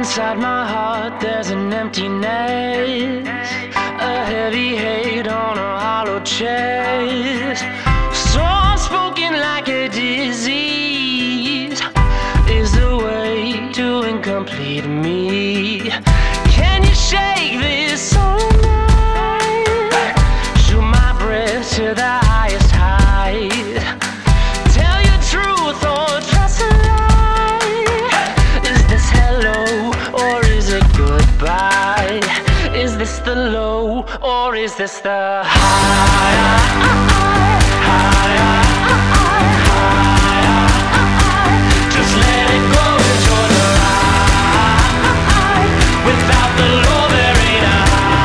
Inside my heart there's an emptiness, a heavy hate on a hollow chest. So unspoken like a disease is the way to incomplete me. Can you shake this soul night? Shoot my breath to the highest height. Tell your truth or trust a lie. Is this hello or is it goodbye? Is this the low or is this the high? Just let it go, enjoy the ride. Without the low there ain't a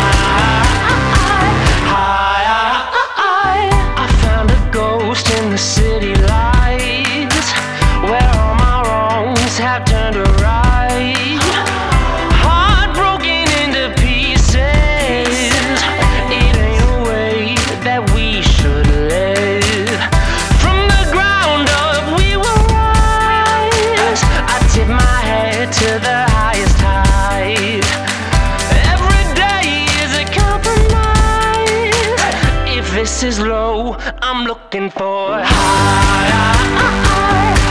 high. I found a ghost in the city lights, where all my wrongs have turned to right. Heartbroken into pieces, it ain't a way that we should live. From the ground up we will rise. I tip my head to the highest height. Every day is a compromise. If this is low, I'm looking for high.